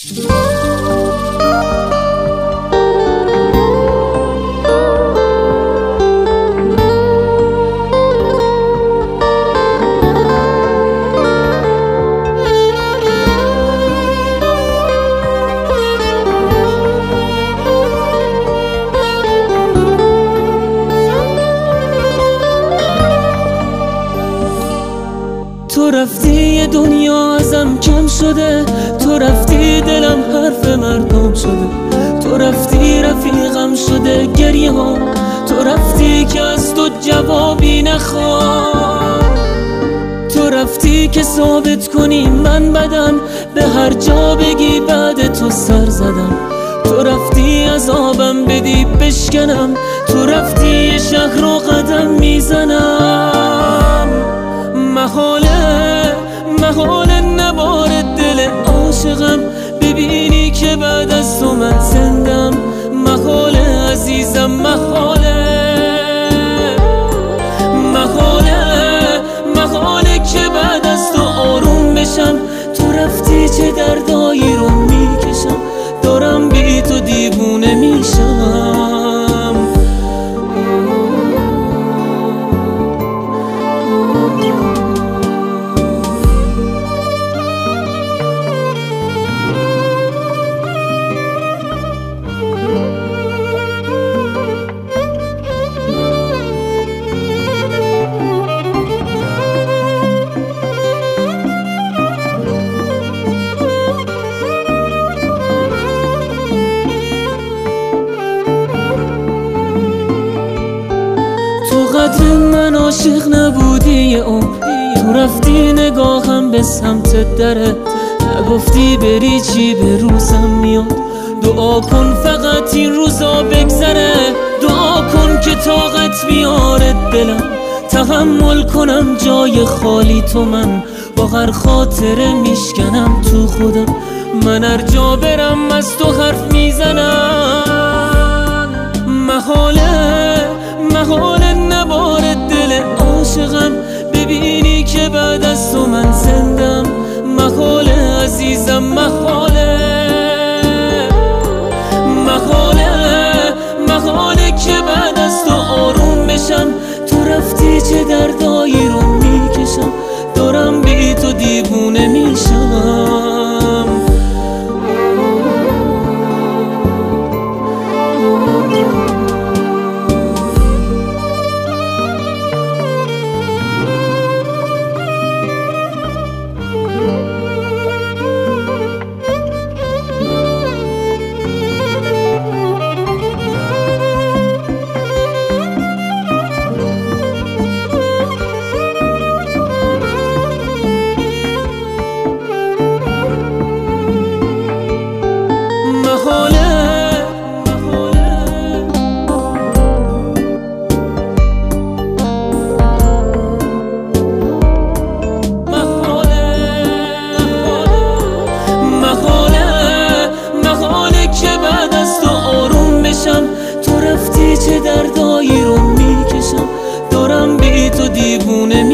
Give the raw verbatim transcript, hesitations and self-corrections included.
تو رفتی یه دنیا ازم کم شده، تو رفتی دلم حرف مردم شده، تو رفتی رفیقم شده گریه ها، تو رفتی که از تو جوابی نخوام، تو رفتی که ثابت کنی من بدم، به هر جا بگی بعد تو سر زدم، تو رفتی عذابم بدی بشکنم، تو رفتی یه شهر رو قدم میزنم. محاله محاله نباره دل عاشقم ببینی که بعد از تو من زندم، محاله عزیزم محاله محاله محاله که بعد از تو آروم بشم، تو رفتی چه دردایی رو میکشم، دارم بی تو دیوونه میشم. قدر من عاشق نبودی یه عمر، تو رفتی نگاهم به سمت دره، نگفتی بری چی به روزم میاد، دعا کن فقط این روزا بگذره، دعا کن که طاقت بیاره دلم، تحمل کنم جای خالی تو، من با هر خاطره میشکنم تو خودم، من هر جا برم از تو حرف میزنم. محاله محاله نباره دل عاشقم ببینی که بعد از تو من زندم، محاله عزیزم محاله محاله محاله که بعد از تو آروم بشم، تو رفتی چه دردایی رو میکشم، دارم بی تو دیوونه میشم. تو رفتی چه دردایی رو میکشم، دارم بی تو دیوونه